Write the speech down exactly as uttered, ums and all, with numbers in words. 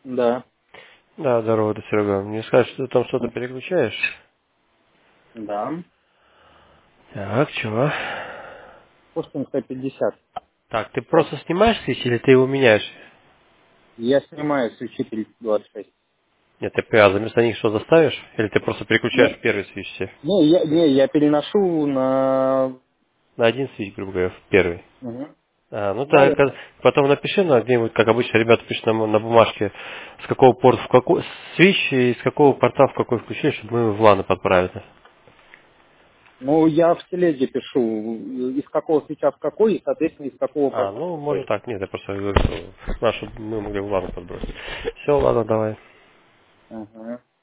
Да, Да, здорово, это Серега. Мне скажешь, что ты там что-то переключаешь? да. Так, чего? Пушкин сто пятьдесят. Так, ты Вот. просто снимаешь свечи или ты его меняешь? Я снимаю с учитель двадцать шесть. Нет, ты а, вместо них что заставишь? Или ты просто переключаешь Не, в первый свич все? не, я, не, я переношу на... На один свич, грубо говоря, в первый. Мгм. А, ну Да, так, да. потом напиши на где-нибудь, как обычно ребята пишут на, на бумажке, с какого порта в какой свич и с какого порта в какой включаешь, чтобы мы в ланы подправили. Ну, я в телеге пишу, из какого свеча в какой, и, соответственно, из какого А, порта в ну, можно какой. так, нет, я просто говорю, что нашу мы могли в ланы подбросить. Все, ладно, давай. Ага.